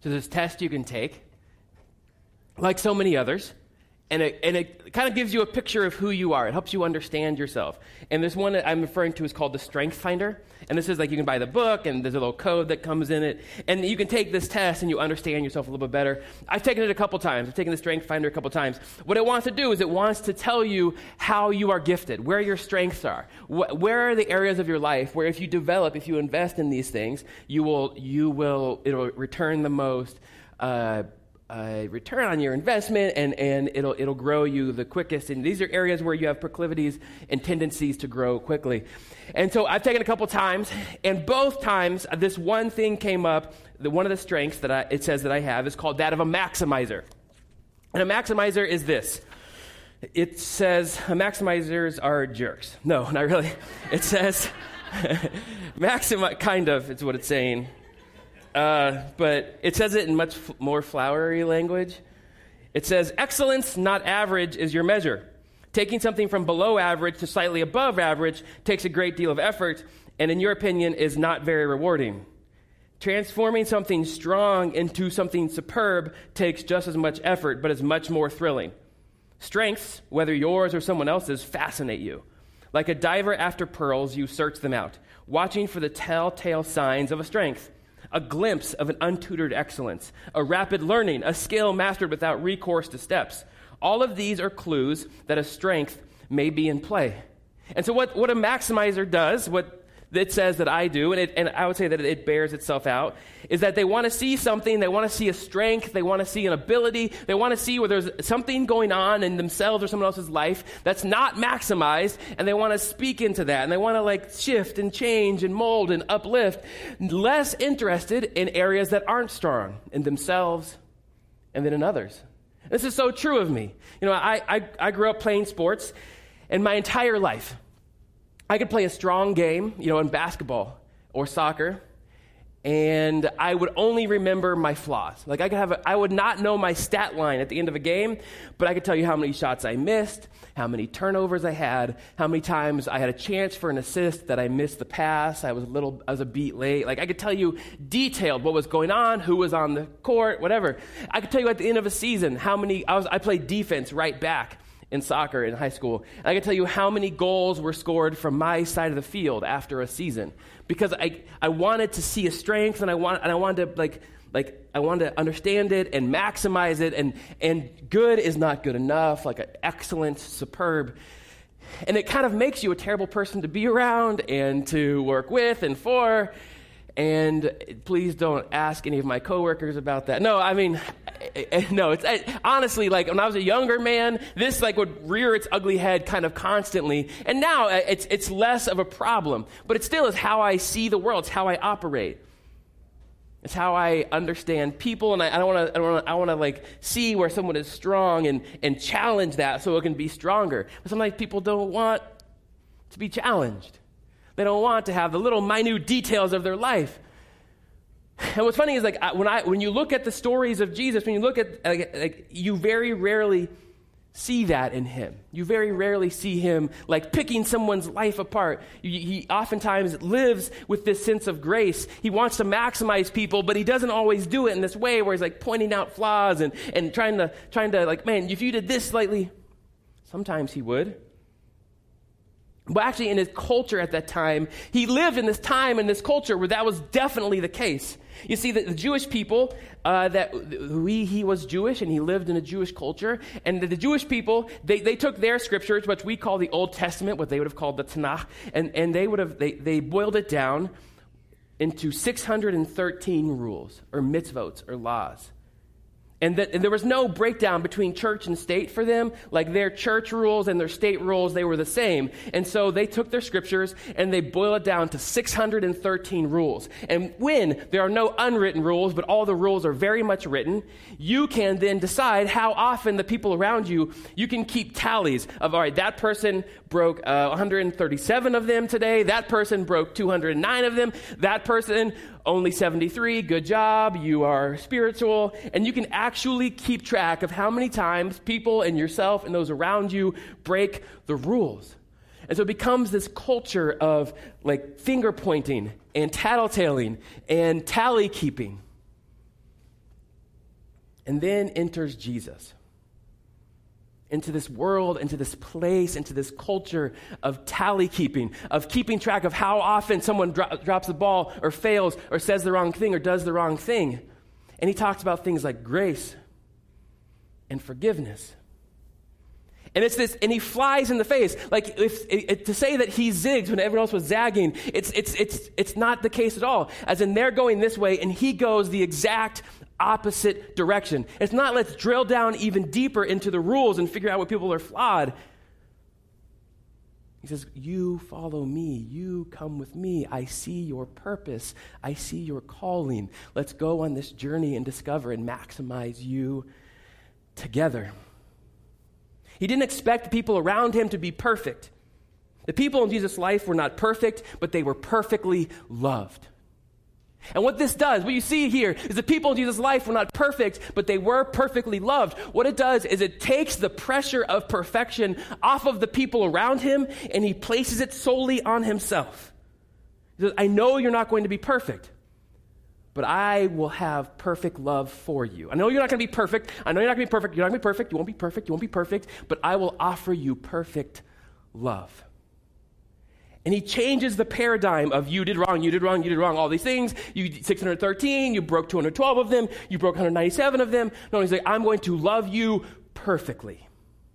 So this test you can take, like so many others, and it kind of gives you a picture of who you are. It helps you understand yourself. And this one that I'm referring to is called the Strength Finder. And this is like you can buy the book, and there's a little code that comes in it. And you can take this test, and you understand yourself a little bit better. I've taken it a couple times. I've taken the Strength Finder a couple times. What it wants to do is it wants to tell you how you are gifted, where your strengths are, where are the areas of your life where if you invest in these things, it'll return the most return on your investment, and it'll grow you the quickest. And these are areas where you have proclivities and tendencies to grow quickly. And so I've taken a couple times, and both times this one thing came up. One of the strengths that it says that I have is called that of a maximizer. And a maximizer is this. It says maximizers are jerks. No, not really. It says kind of, it's what it's saying. But it says it in much more flowery language. It says, excellence, not average, is your measure. Taking something from below average to slightly above average takes a great deal of effort, and in your opinion, is not very rewarding. Transforming something strong into something superb takes just as much effort, but is much more thrilling. Strengths, whether yours or someone else's, fascinate you. Like a diver after pearls, you search them out, watching for the telltale signs of a strength. A glimpse of an untutored excellence, a rapid learning, a skill mastered without recourse to steps. All of these are clues that a strength may be in play. And so what a maximizer does, what it says that I do, and I would say that it bears itself out, is that they want to see something, they want to see a strength, they want to see an ability, they want to see where there's something going on in themselves or someone else's life that's not maximized, and they want to speak into that, and they want to shift and change and mold and uplift, less interested in areas that aren't strong in themselves and then in others. This is so true of me. I grew up playing sports, and my entire life, I could play a strong game, in basketball or soccer, and I would only remember my flaws. I would not know my stat line at the end of a game, but I could tell you how many shots I missed, how many turnovers I had, how many times I had a chance for an assist that I missed the pass, I was a beat late. I could tell you detailed what was going on, who was on the court, whatever. I could tell you at the end of a season I played defense right back in soccer in high school. And I can tell you how many goals were scored from my side of the field after a season, because I wanted to see a strength, and I wanted to understand it and maximize it, and good is not good enough, excellent, superb. And it kind of makes you a terrible person to be around and to work with and for. And please don't ask any of my coworkers about that. No, honestly, when I was a younger man, this would rear its ugly head kind of constantly. And now it's less of a problem, but it still is how I see the world. It's how I operate. It's how I understand people, and I want to see where someone is strong and challenge that so it can be stronger. But sometimes people don't want to be challenged. They don't want to have the little minute details of their life. And what's funny is when you look at the stories of Jesus, when you look at you very rarely see that in him. You very rarely see him picking someone's life apart. He oftentimes lives with this sense of grace. He wants to maximize people, but he doesn't always do it in this way where he's pointing out flaws and trying to man, if you did this slightly, sometimes he would. But actually, in his culture at that time, he lived in this time, in this culture, where that was definitely the case. You see, the Jewish people, he was Jewish, and he lived in a Jewish culture. And the Jewish people, they took their scriptures, which we call the Old Testament, what they would have called the Tanakh, and they boiled it down into 613 rules, or mitzvot, or laws. And there was no breakdown between church and state for them. Their church rules and their state rules, they were the same. And so they took their scriptures and they boiled it down to 613 rules. And when there are no unwritten rules, but all the rules are very much written, you can then decide how often the people around you can keep tallies of, all right, that person broke 137 of them today. That person broke 209 of them. That person only 73, good job, you are spiritual. And you can actually keep track of how many times people and yourself and those around you break the rules. And so it becomes this culture of finger pointing and tattletaling and tally keeping. And then enters Jesus into this world, into this place, into this culture of tally keeping, of keeping track of how often someone drops the ball or fails or says the wrong thing or does the wrong thing. And he talks about things like grace and forgiveness. And it's this, and he flies in the face. Like to say that he zigs when everyone else was zagging, it's not the case at all. As in they're going this way and he goes the exact opposite direction. It's not let's drill down even deeper into the rules and figure out what people are flawed. He says, you follow me. You come with me. I see your purpose. I see your calling. Let's go on this journey and discover and maximize you together. He didn't expect the people around him to be perfect. The people in Jesus' life were not perfect, but they were perfectly loved. And what this does, what you see here, is the people in Jesus' life were not perfect, but they were perfectly loved. What it does is it takes the pressure of perfection off of the people around him, and he places it solely on himself. He says, I know you're not going to be perfect, but I will have perfect love for you. I know you're not going to be perfect. I know you're not going to be perfect. You're not going to be perfect. You won't be perfect. You won't be perfect. But I will offer you perfect love. And he changes the paradigm of you did wrong, you did wrong, you did wrong, all these things. You 613, you broke 212 of them, you broke 197 of them. No, he's like, I'm going to love you perfectly.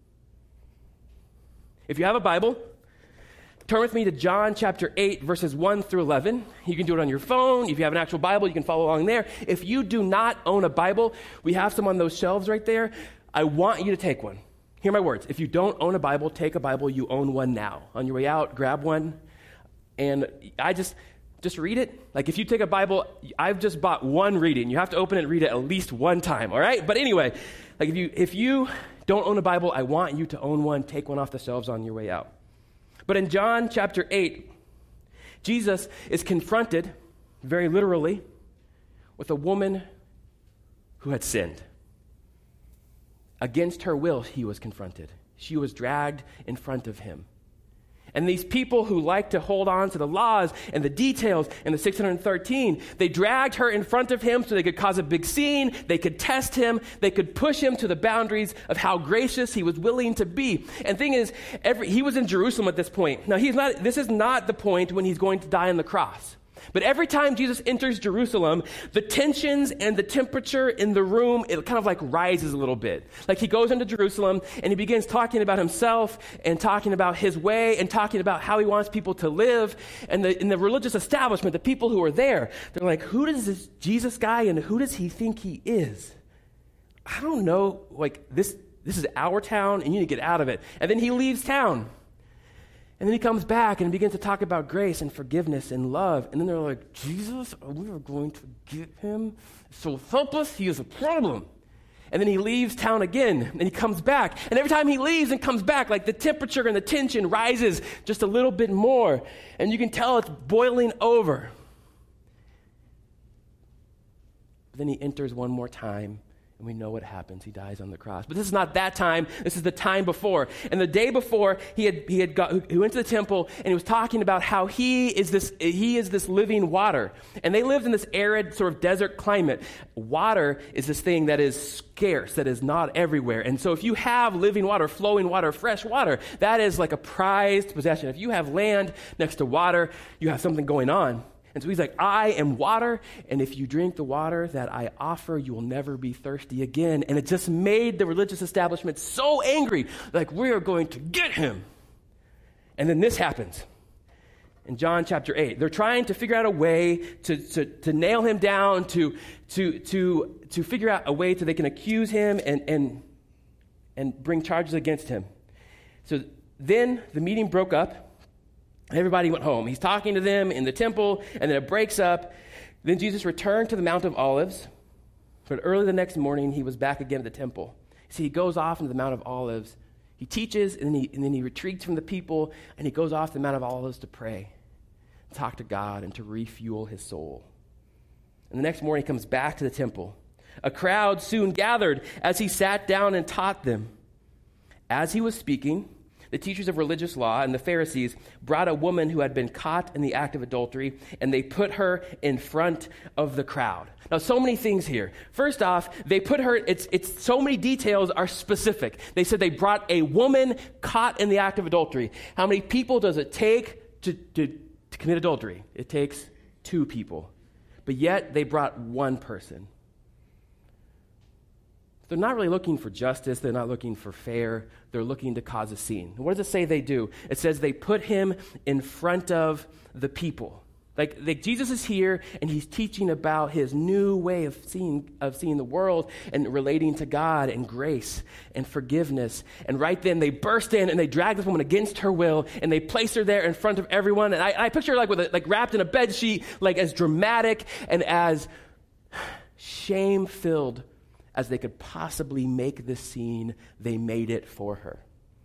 If you have a Bible, turn with me to John chapter 8, verses 1 through 11. You can do it on your phone. If you have an actual Bible, you can follow along there. If you do not own a Bible, we have some on those shelves right there. I want you to take one. Hear my words. If you don't own a Bible, take a Bible. You own one now. On your way out, grab one. And I just read it. Like if you take a Bible, I've just bought one reading. You have to open it and read it at least one time, all right? But anyway, like if you don't own a Bible, I want you to own one. Take one off the shelves on your way out. But in John chapter 8, Jesus is confronted, very literally, with a woman who had sinned. Against her will, he was confronted. She was dragged in front of him. And these people who like to hold on to the laws and the details and the 613, they dragged her in front of him so they could cause a big scene, they could test him, they could push him to the boundaries of how gracious he was willing to be. And the thing is, he was in Jerusalem at this point. Now, this is not the point when he's going to die on the cross. But every time Jesus enters Jerusalem, the tensions and the temperature in the room, it kind of like rises a little bit. Like he goes into Jerusalem and he begins talking about himself and talking about his way and talking about how he wants people to live. And in the religious establishment, the people who are there, they're like, who does this Jesus guy and who does he think he is? I don't know, like this is our town and you need to get out of it. And then he leaves town. And then he comes back and begins to talk about grace and forgiveness and love. And then they're like, Jesus, we are going to get him. So help us, he is a problem. And then he leaves town again, and he comes back. And every time he leaves and comes back, like the temperature and the tension rises just a little bit more. And you can tell it's boiling over. But then he enters one more time. And we know what happens. He dies on the cross. But this is not that time. This is the time before. And the day before, he went to the temple and he was talking about how he is this living water. And they lived in this arid sort of desert climate. Water is this thing that is scarce, that is not everywhere. And so if you have living water, flowing water, fresh water, that is like a prized possession. If you have land next to water, you have something going on. And so he's like, I am water, and if you drink the water that I offer, you will never be thirsty again. And it just made the religious establishment so angry, like, we are going to get him. And then this happens in John chapter 8. They're trying to figure out a way to nail him down, to figure out a way so they can accuse him and bring charges against him. So then the meeting broke up. Everybody went home. He's talking to them in the temple, and then it breaks up. Then Jesus returned to the Mount of Olives. But early the next morning, he was back again at the temple. See, he goes off into the Mount of Olives. He teaches, and then he retreats from the people, and he goes off to the Mount of Olives to pray, talk to God, and to refuel his soul. And the next morning, he comes back to the temple. A crowd soon gathered as he sat down and taught them. As he was speaking, the teachers of religious law and the Pharisees brought a woman who had been caught in the act of adultery, and they put her in front of the crowd. Now, so many things here. First off, they put her, it's so many details are specific. They said they brought a woman caught in the act of adultery. How many people does it take to commit adultery? It takes 2 people. But yet, they brought one person. They're not really looking for justice. They're not looking for fair. They're looking to cause a scene. What does it say they do? It says they put him in front of the people. Like Jesus is here, and he's teaching about his new way of seeing the world and relating to God and grace and forgiveness. And right then, they burst in and they drag this woman against her will, and they place her there in front of everyone. And I picture her like wrapped in a bed sheet, like as dramatic and as shame-filled as they could possibly make this scene. They made it for her.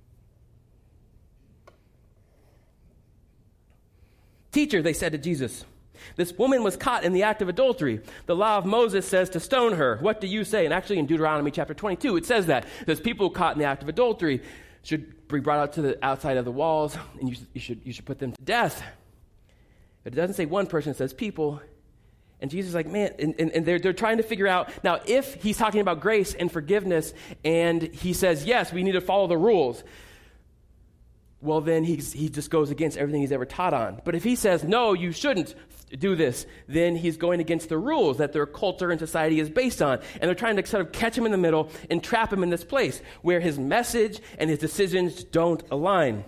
Teacher, they said to Jesus, this woman was caught in the act of adultery. The law of Moses says to stone her. What do you say? And actually in Deuteronomy chapter 22, it says that. It says people caught in the act of adultery should be brought out to the outside of the walls, and you should put them to death. But it doesn't say one person, it says people. And Jesus is like, man, and they're trying to figure out, now if he's talking about grace and forgiveness, and he says, yes, we need to follow the rules, well, then he just goes against everything he's ever taught on. But if he says, no, you shouldn't do this, then he's going against the rules that their culture and society is based on. And they're trying to sort of catch him in the middle and trap him in this place where his message and his decisions don't align.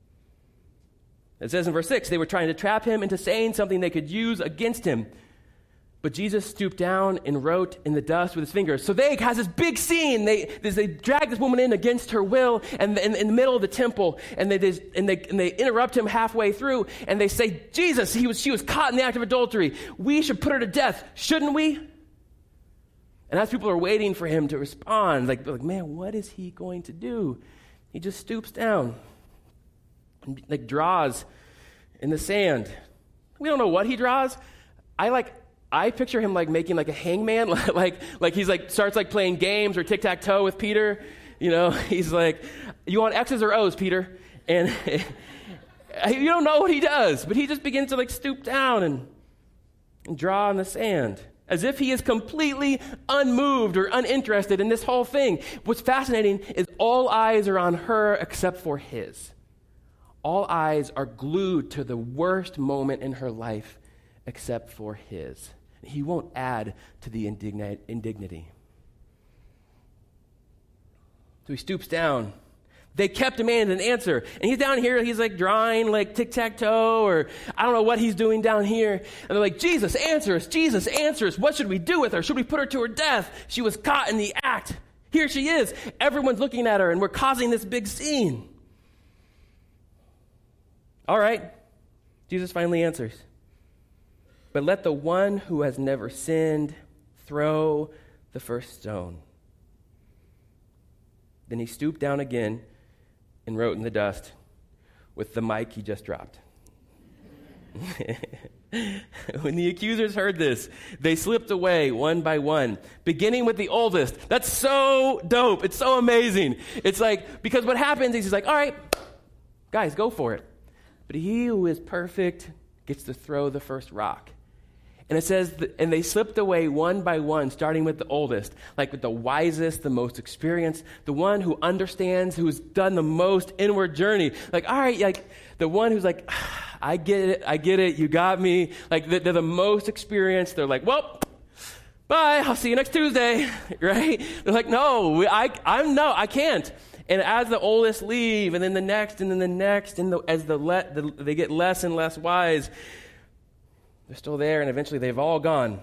It says in verse 6, they were trying to trap him into saying something they could use against him. But Jesus stooped down and wrote in the dust with his fingers. So they has this big scene. They drag this woman in against her will, and in the middle of the temple, and they interrupt him halfway through, and they say, Jesus, she was caught in the act of adultery. We should put her to death, shouldn't we? And as people are waiting for him to respond, like man, what is he going to do? He just stoops down and draws in the sand. We don't know what he draws. I picture him making a hangman, like he's starts playing games or tic-tac-toe with Peter. He's like, you want X's or O's, Peter? And you don't know what he does, but he just begins to stoop down and draw in the sand as if he is completely unmoved or uninterested in this whole thing. What's fascinating is all eyes are on her except for his. All eyes are glued to the worst moment in her life except for his. He won't add to the indignity. So he stoops down. They kept demanding an answer. And he's down here, he's drawing tic-tac-toe, or I don't know what he's doing down here. And they're like, Jesus, answer us. Jesus, answer us. What should we do with her? Should we put her to her death? She was caught in the act. Here she is. Everyone's looking at her, and we're causing this big scene. All right. Jesus finally answers. But let the one who has never sinned throw the first stone. Then he stooped down again and wrote in the dust with the mic he just dropped. When the accusers heard this, they slipped away one by one, beginning with the oldest. That's so dope. It's so amazing. It's because what happens is he's like, all right, guys, go for it. But he who is perfect gets to throw the first rock. And it says, and they slipped away one by one, starting with the oldest, with the wisest, the most experienced, the one who understands, who's done the most inward journey. All right, the one who's I get it, you got me. They're the most experienced. They're well, bye, I'll see you next Tuesday, right? They're no, I can't. And as the oldest leave, and then the next, and then the next, and they get less and less wise, they're still there, and eventually they've all gone.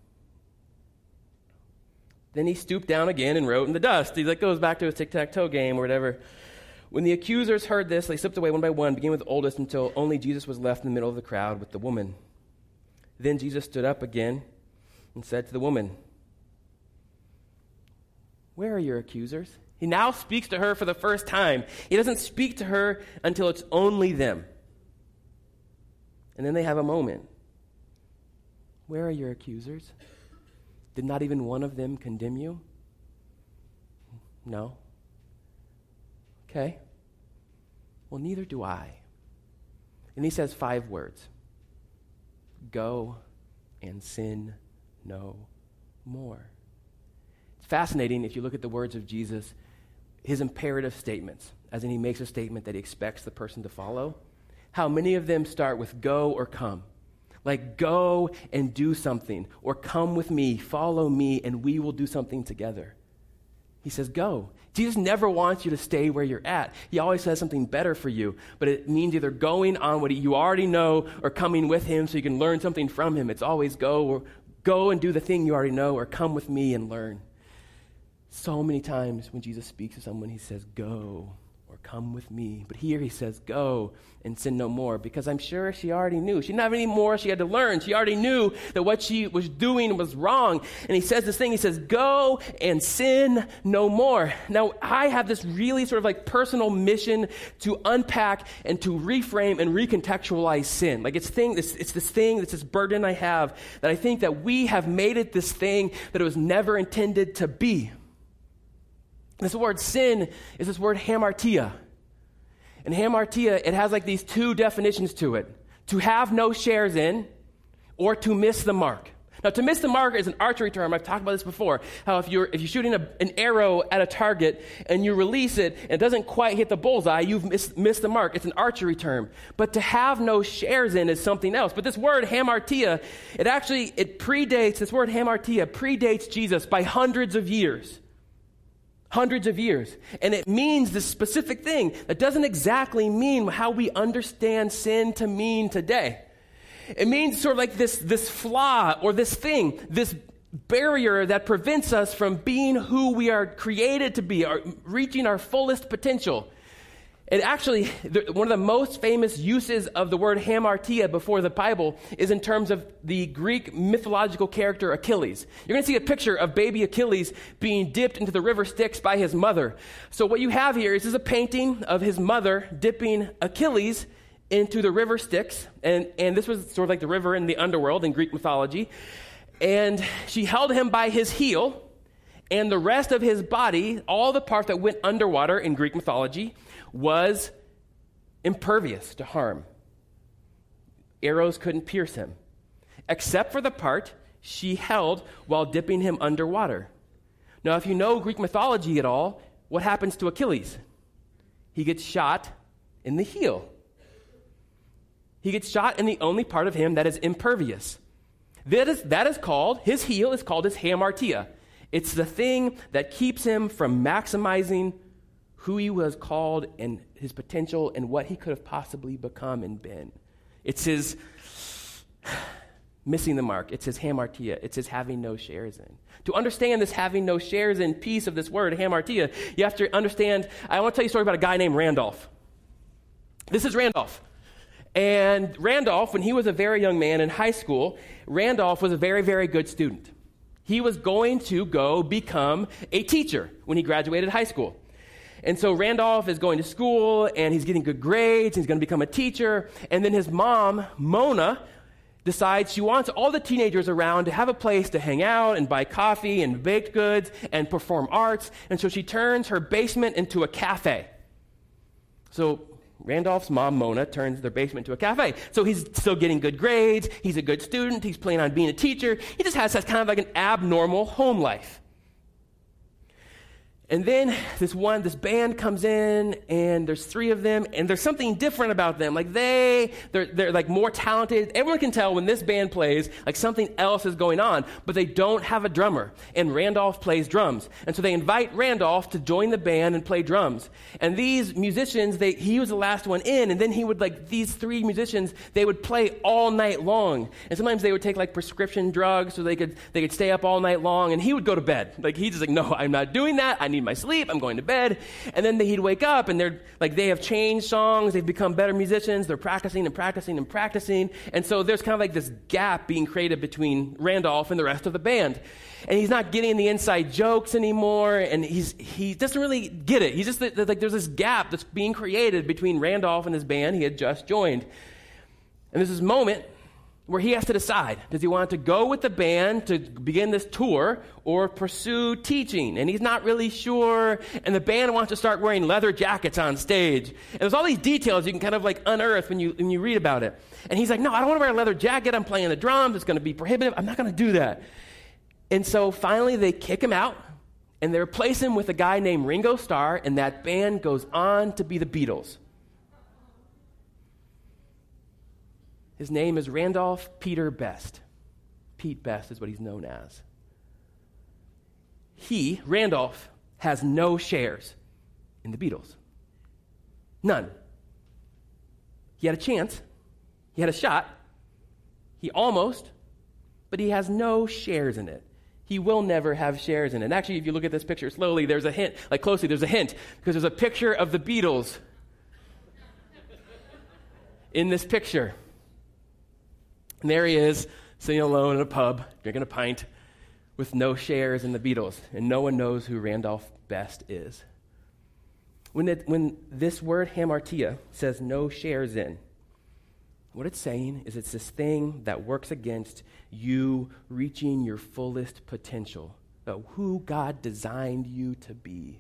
Then he stooped down again and wrote in the dust. He goes back to his tic-tac-toe game or whatever. When the accusers heard this, they slipped away one by one, beginning with the oldest, until only Jesus was left in the middle of the crowd with the woman. Then Jesus stood up again and said to the woman, "Where are your accusers?" He now speaks to her for the first time. He doesn't speak to her until it's only them. And then they have a moment. Where are your accusers? Did not even one of them condemn you? No. Okay. Well, neither do I. And he says 5 words. Go and sin no more. It's fascinating if you look at the words of Jesus, his imperative statements, as in he makes a statement that he expects the person to follow, how many of them start with go or come. Like go and do something, or come with me, follow me, and we will do something together. He says go. Jesus never wants you to stay where you're at. He always has something better for you, but it means either going on what you already know or coming with him so you can learn something from him. It's always go and do the thing you already know, or come with me and learn. So many times when Jesus speaks to someone, he says go or come with me. But here he says go and sin no more, because I'm sure she already knew. She didn't have any more she had to learn. She already knew that what she was doing was wrong. And he says this thing, he says, go and sin no more. Now, I have this really sort of like personal mission to unpack and to reframe and recontextualize sin. Like it's this burden I have, that I think that we have made it this thing that it was never intended to be. This word sin is this word hamartia. And hamartia, it has like these 2 definitions to it. To have no shares in, or to miss the mark. Now, to miss the mark is an archery term. I've talked about this before. How if you're shooting an arrow at a target and you release it and it doesn't quite hit the bullseye, you've missed the mark. It's an archery term. But to have no shares in is something else. But this word hamartia, this word hamartia predates Jesus by hundreds of years. Hundreds of years. And it means this specific thing that doesn't exactly mean how we understand sin to mean today. It means sort of like this flaw or this thing, this barrier that prevents us from being who we are created to be, reaching our fullest potential. And actually, one of the most famous uses of the word hamartia before the Bible is in terms of the Greek mythological character Achilles. You're going to see a picture of baby Achilles being dipped into the river Styx by his mother. So what you have here is a painting of his mother dipping Achilles into the river Styx. And this was sort of like the river in the underworld in Greek mythology. And she held him by his heel, and the rest of his body, all the part that went underwater in Greek mythology, was impervious to harm. Arrows couldn't pierce him, except for the part she held while dipping him underwater. Now, if you know Greek mythology at all, what happens to Achilles? He gets shot in the heel. He gets shot in the only part of him that is impervious. That is called, his heel is called his hamartia. It's the thing that keeps him from maximizing who he was called and his potential and what he could have possibly become and been. It's his missing the mark. It's his hamartia. It's his having no shares in. To understand this having no shares in piece of this word, hamartia, you have to understand, I want to tell you a story about a guy named Randolph. This is Randolph. And Randolph, when he was a very young man in high school, Randolph was a very, very good student. He was going to go become a teacher when he graduated high school. And so Randolph is going to school, and he's getting good grades, and he's going to become a teacher. And then his mom, Mona, decides she wants all the teenagers around to have a place to hang out and buy coffee and baked goods and perform arts. And so she turns her basement into a cafe. So Randolph's mom, Mona, turns their basement into a cafe. So he's still getting good grades. He's a good student. He's planning on being a teacher. He just has kind of like an abnormal home life. And then this band comes in, and there's 3 of them, and there's something different about them. Like they're like more talented. Everyone can tell when this band plays, like something else is going on, but they don't have a drummer. And Randolph plays drums. And so they invite Randolph to join the band and play drums. And these musicians, he was the last one in, and then these 3 musicians, they would play all night long. And sometimes they would take like prescription drugs so they could stay up all night long, and he would go to bed. Like he's just like, no, I'm not doing that. I need my sleep. I'm going to bed. And then he'd wake up, and they have changed songs. They've become better musicians. They're practicing and practicing and practicing. And so there's kind of like this gap being created between Randolph and the rest of the band. And he's not getting the inside jokes anymore, and he doesn't really get it. He's just like there's this gap that's being created between Randolph and his band he had just joined. And there's this moment where he has to decide. Does he want to go with the band to begin this tour or pursue teaching? And he's not really sure. And the band wants to start wearing leather jackets on stage. And there's all these details you can kind of like unearth when you read about it. And he's like, no, I don't want to wear a leather jacket. I'm playing the drums. It's going to be prohibitive. I'm not going to do that. And so finally they kick him out and they replace him with a guy named Ringo Starr, and that band goes on to be the Beatles. His name is Randolph Peter Best. Pete Best is what he's known as. He, Randolph, has no shares in the Beatles. None. He had a chance. He had a shot. He almost, but he has no shares in it. He will never have shares in it. And actually, if you look at this picture slowly, there's a hint, like closely, there's a hint, because there's a picture of the Beatles in this picture. And there he is, sitting alone in a pub, drinking a pint, with no shares in the Beatles. And no one knows who Randolph Best is. When this word hamartia says no shares in, what it's saying is it's this thing that works against you reaching your fullest potential, of who God designed you to be.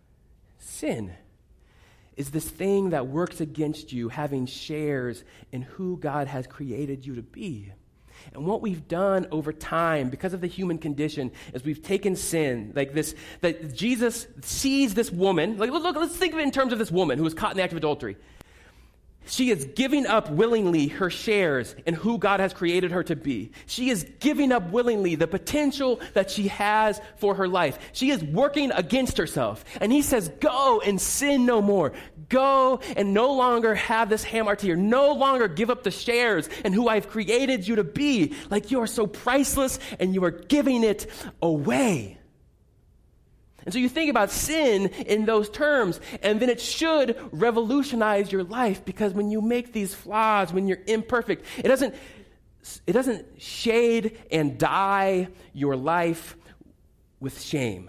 Sin is this thing that works against you having shares in who God has created you to be. And what we've done over time, because of the human condition, is we've taken sin, like this, that Jesus sees this woman, like look, let's think of it in terms of this woman who was caught in the act of adultery. She is giving up willingly her shares in who God has created her to be. She is giving up willingly the potential that she has for her life. She is working against herself. And he says, go and sin no more. Go and no longer have this hamartia. No longer give up the shares in who I've created you to be. Like you are so priceless and you are giving it away. And so you think about sin in those terms, and then it should revolutionize your life, because when you make these flaws, when you're imperfect, it doesn't shade and dye your life with shame.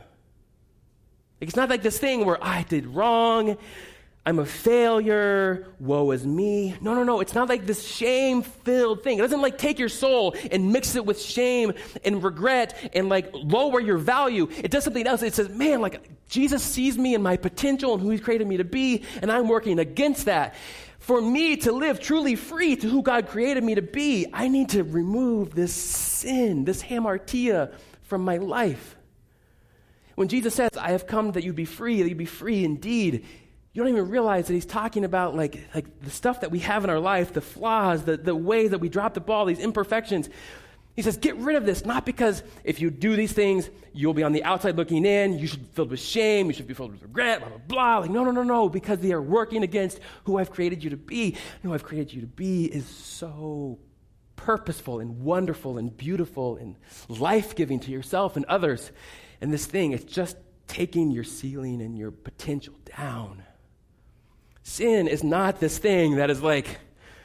It's not like this thing where I did wrong, I'm a failure, woe is me. No. It's not like this shame-filled thing. It doesn't like take your soul and mix it with shame and regret and like lower your value. It does something else. It says, man, like Jesus sees me and my potential and who he's created me to be, and I'm working against that. For me to live truly free to who God created me to be, I need to remove this sin, this hamartia from my life. When Jesus says, I have come that you'd be free indeed, you don't even realize that he's talking about like the stuff that we have in our life, the flaws, the ways that we drop the ball, these imperfections. He says, get rid of this, not because if you do these things, you'll be on the outside looking in, you should be filled with shame, you should be filled with regret, blah, blah, blah. Like, no, because they are working against who I've created you to be. And who I've created you to be is so purposeful and wonderful and beautiful and life-giving to yourself and others. And this thing, it's just taking your ceiling and your potential down. Sin is not this thing that is like,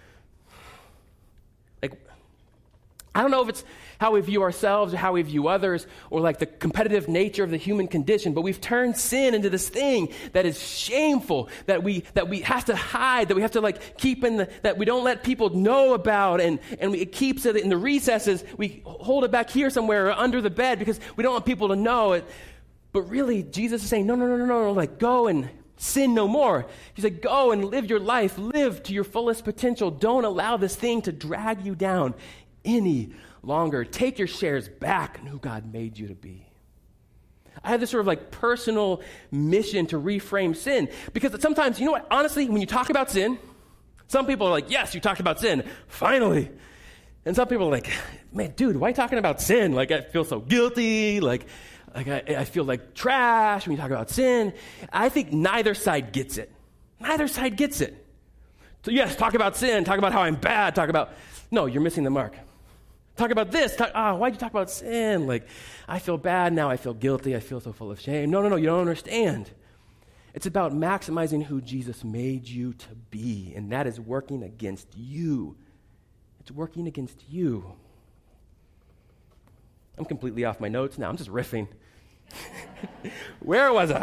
I don't know if it's how we view ourselves or how we view others or like the competitive nature of the human condition, but we've turned sin into this thing that is shameful, that we have to hide, that we have to like keep that we don't let people know about, and it keeps it in the recesses. We hold it back here somewhere or under the bed because we don't want people to know it. But really, Jesus is saying, no, like go and sin no more. He said, go and live your life. Live to your fullest potential. Don't allow this thing to drag you down any longer. Take your shares back in who God made you to be. I have this sort of like personal mission to reframe sin, because sometimes, you know what, honestly, when you talk about sin, some people are like, yes, you talked about sin, finally. And some people are like, man, dude, why are you talking about sin? Like, I feel so guilty, like I feel like trash when you talk about sin. I think neither side gets it. Neither side gets it. So yes, talk about sin, talk about how I'm bad, no, you're missing the mark. Talk about this, why'd you talk about sin? Like, I feel bad now, I feel guilty, I feel so full of shame. No, you don't understand. It's about maximizing who Jesus made you to be, and that is working against you. It's working against you. I'm completely off my notes now. I'm just riffing. Where was I?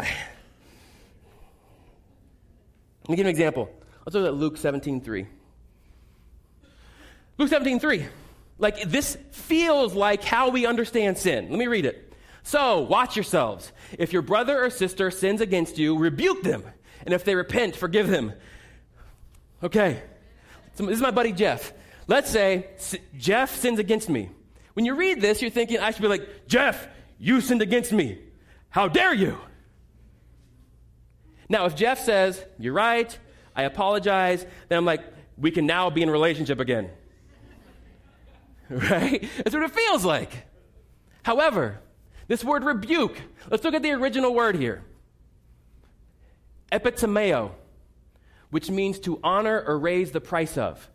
Let me give you an example. Let's look at Luke 17:3. Luke 17:3. Like, this feels like how we understand sin. Let me read it. So, watch yourselves. If your brother or sister sins against you, rebuke them. And if they repent, forgive them. Okay. So this is my buddy Jeff. Let's say Jeff sins against me. When you read this, you're thinking, I should be like, Jeff, you sinned against me. How dare you? Now, if Jeff says, you're right, I apologize, then I'm like, we can now be in a relationship again. Right? That's what it feels like. However, this word rebuke, let's look at the original word here. Epitomeo, which means to honor or raise the price of.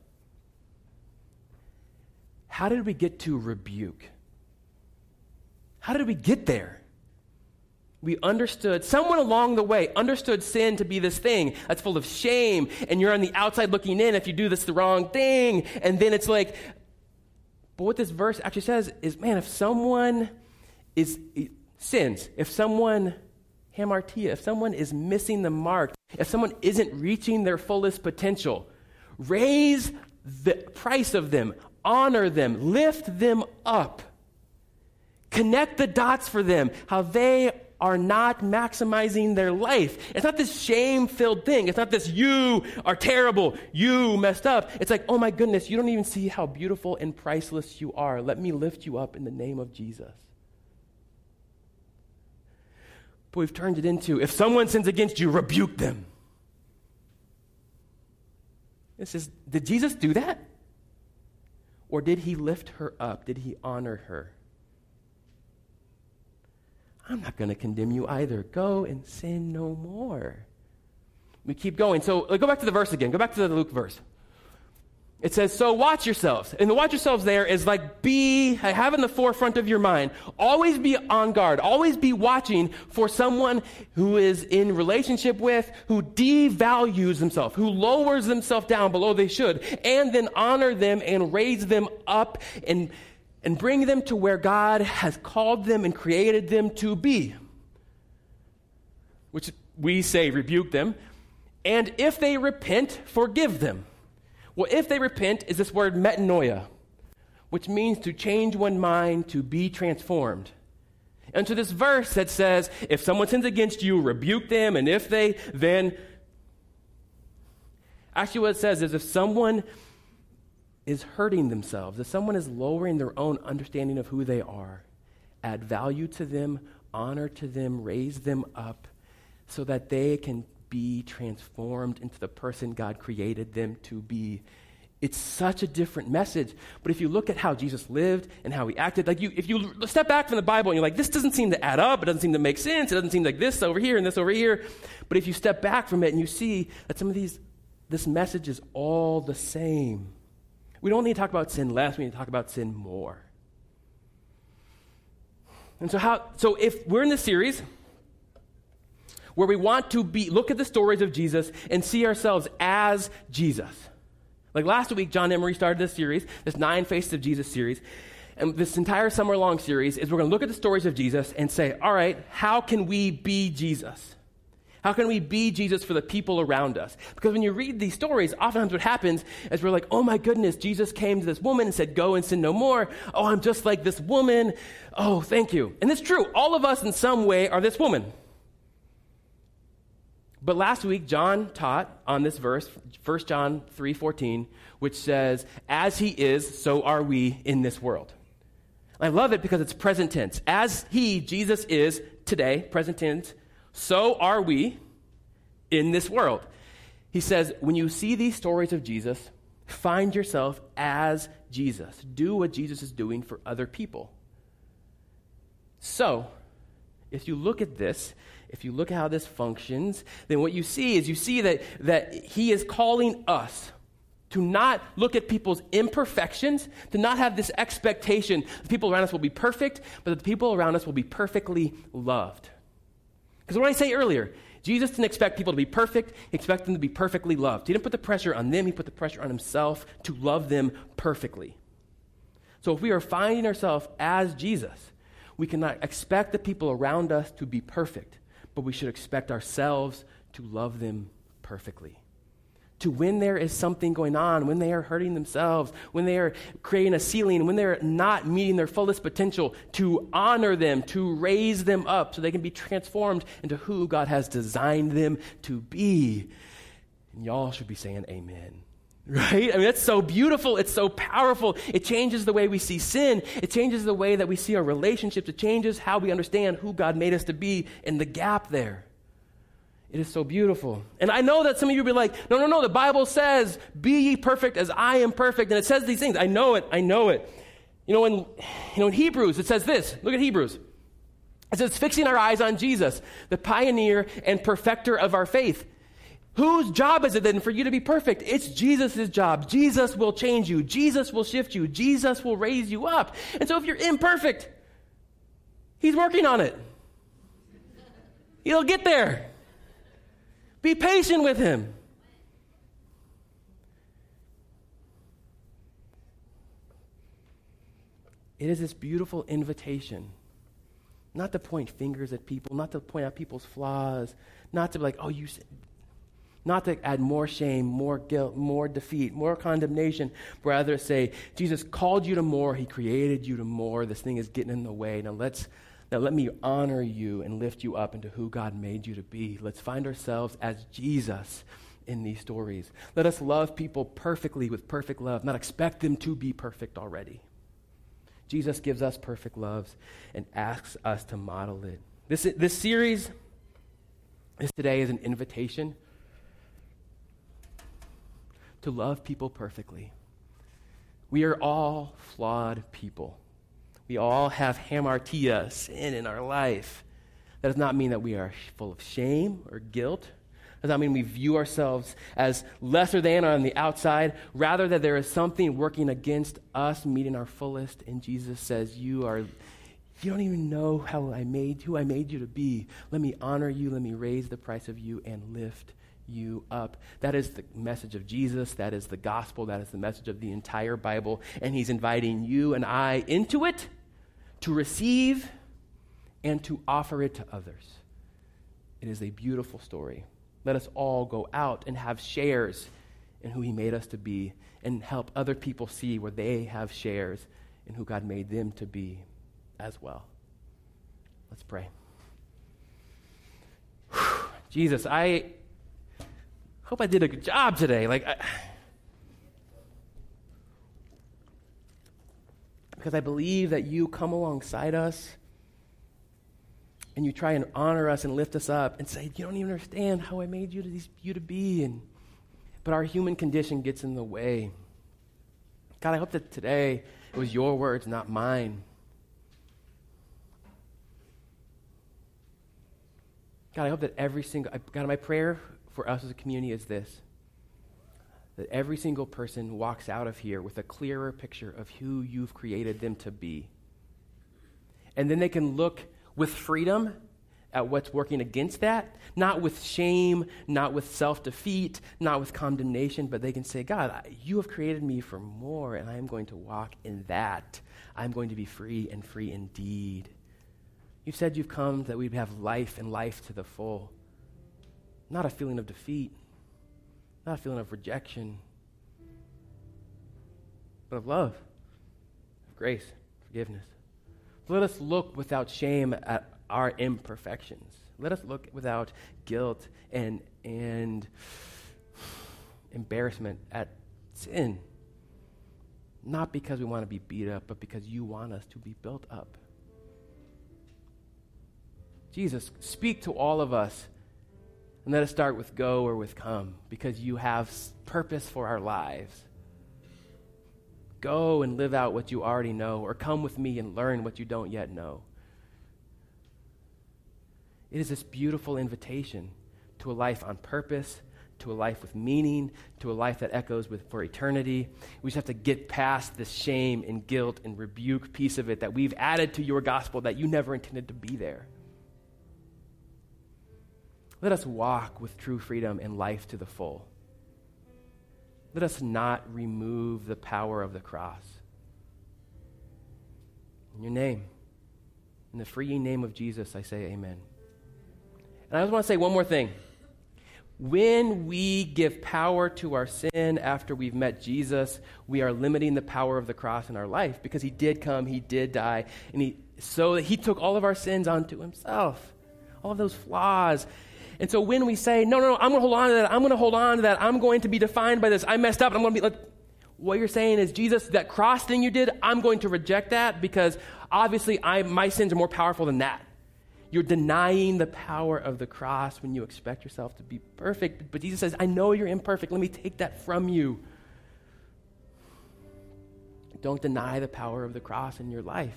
How did we get to rebuke? How did we get there? We understood, someone along the way understood sin to be this thing that's full of shame, and you're on the outside looking in if you do this the wrong thing, and then it's like, but what this verse actually says is, man, if someone sins, if someone, hamartia, if someone is missing the mark, if someone isn't reaching their fullest potential, raise the price of them, honor them, lift them up, connect the dots for them, how they are not maximizing their life. It's not this shame-filled thing. It's not this, you are terrible, you messed up. It's like, oh my goodness, you don't even see how beautiful and priceless you are. Let me lift you up in the name of Jesus. But we've turned it into, if someone sins against you, rebuke them. This is, did Jesus do that? Or did he lift her up? Did he honor her? I'm not going to condemn you either. Go and sin no more. We keep going. So go back to the verse again. Go back to the Luke verse. It says, so watch yourselves. And the watch yourselves there is like have in the forefront of your mind. Always be on guard. Always be watching for someone who is in relationship with, who devalues himself, who lowers themselves down below they should, and then honor them and raise them up and bring them to where God has called them and created them to be. Which we say, rebuke them. And if they repent, forgive them. Well, if they repent is this word metanoia, which means to change one's mind, to be transformed. And so this verse that says, if someone sins against you, rebuke them, and if they then... Actually what it says is if someone is hurting themselves, if someone is lowering their own understanding of who they are, add value to them, honor to them, raise them up so that they can be transformed into the person God created them to be. It's such a different message. But if you look at how Jesus lived and how he acted, like if you step back from the Bible and you're like, this doesn't seem to add up, it doesn't seem to make sense, it doesn't seem like this over here and this over here. But if you step back from it and you see that some of this message is all the same. We don't need to talk about sin less, we need to talk about sin more. And so if we're in this series where we want to look at the stories of Jesus and see ourselves as Jesus. Like last week, John Emery started this series, this 9 Faces of Jesus series. And this entire summer-long series is we're going to look at the stories of Jesus and say, all right, how can we be Jesus? How can we be Jesus for the people around us? Because when you read these stories, oftentimes what happens is we're like, oh my goodness, Jesus came to this woman and said, go and sin no more. Oh, I'm just like this woman. Oh, thank you. And it's true. All of us in some way are this woman. But last week, John taught on this verse, 1 John 3:14, which says, as he is, so are we in this world. I love it because it's present tense. As he, Jesus, is today, present tense, so are we in this world. He says, when you see these stories of Jesus, find yourself as Jesus. Do what Jesus is doing for other people. So, if you look at this, if you look at how this functions, then what you see is that he is calling us to not look at people's imperfections, to not have this expectation that people around us will be perfect, but that the people around us will be perfectly loved. Because what I say earlier, Jesus didn't expect people to be perfect, he expected them to be perfectly loved. He didn't put the pressure on them, he put the pressure on himself to love them perfectly. So if we are finding ourselves as Jesus, we cannot expect the people around us to be perfect, but we should expect ourselves to love them perfectly, to when there is something going on, when they are hurting themselves, when they are creating a ceiling, when they're not meeting their fullest potential, to honor them, to raise them up so they can be transformed into who God has designed them to be. And y'all should be saying amen. Right? I mean, that's so beautiful. It's so powerful. It changes the way we see sin. It changes the way that we see our relationships. It changes how we understand who God made us to be and the gap there. It is so beautiful. And I know that some of you will be like, no, the Bible says, be ye perfect as I am perfect. And it says these things. I know it. In Hebrews, it says this. Look at Hebrews. It says, fixing our eyes on Jesus, the pioneer and perfecter of our faith. Whose job is it then for you to be perfect? It's Jesus' job. Jesus will change you. Jesus will shift you. Jesus will raise you up. And so if you're imperfect, he's working on it. He'll get there. Be patient with him. It is this beautiful invitation, not to point fingers at people, not to point out people's flaws, not to be like, not to add more shame, more guilt, more defeat, more condemnation, but rather say, Jesus called you to more, he created you to more, this thing is getting in the way. Now let me honor you and lift you up into who God made you to be. Let's find ourselves as Jesus in these stories. Let us love people perfectly with perfect love, not expect them to be perfect already. Jesus gives us perfect loves and asks us to model it. This series today is an invitation to love people perfectly. We are all flawed people. We all have hamartia, sin in our life. That does not mean that we are full of shame or guilt. That does not mean we view ourselves as lesser than on the outside. Rather, that there is something working against us meeting our fullest. And Jesus says, you don't even know who I made you to be. Let me honor you. Let me raise the price of you and lift you up. That is the message of Jesus. That is the gospel. That is the message of the entire Bible. And he's inviting you and I into it to receive and to offer it to others. It is a beautiful story. Let us all go out and have shares in who he made us to be and help other people see where they have shares in who God made them to be as well. Let's pray. Jesus, I hope I did a good job today. Because I believe that you come alongside us and you try and honor us and lift us up and say, you don't even understand how I made you to be. But our human condition gets in the way. God, I hope that today it was your words, not mine. God, I hope that God, my prayer for us as a community is this, that every single person walks out of here with a clearer picture of who you've created them to be. And then they can look with freedom at what's working against that, not with shame, not with self-defeat, not with condemnation, but they can say, God, you have created me for more, and I am going to walk in that. I'm going to be free and free indeed. You've said you've come that we'd have life and life to the full. Not a feeling of defeat, not a feeling of rejection, but of love, of grace, forgiveness. Let us look without shame at our imperfections. Let us look without guilt and embarrassment at sin. Not because we want to be beat up, but because you want us to be built up. Jesus, speak to all of us. And let us start with go or with come, because you have purpose for our lives. Go and live out what you already know, or come with me and learn what you don't yet know. It is this beautiful invitation to a life on purpose, to a life with meaning, to a life that echoes for eternity. We just have to get past this shame and guilt and rebuke piece of it that we've added to your gospel that you never intended to be there. Let us walk with true freedom and life to the full. Let us not remove the power of the cross. In your name, in the freeing name of Jesus, I say amen. And I just want to say one more thing. When we give power to our sin after we've met Jesus, we are limiting the power of the cross in our life, because he did come, he did die, and so that he took all of our sins onto himself, all of those flaws. And so when we say, no, I'm going to hold on to that, I'm going to be defined by this, I messed up, I'm going to be, what you're saying is, Jesus, that cross thing you did, I'm going to reject that, because obviously my sins are more powerful than that. You're denying the power of the cross when you expect yourself to be perfect. But Jesus says, I know you're imperfect. Let me take that from you. Don't deny the power of the cross in your life.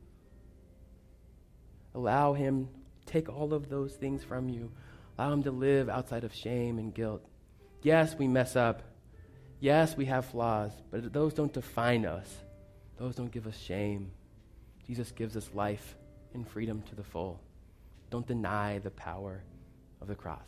Allow him to take all of those things from you. Allow him to live outside of shame and guilt. Yes, we mess up. Yes, we have flaws, but those don't define us. Those don't give us shame. Jesus gives us life and freedom to the full. Don't deny the power of the cross.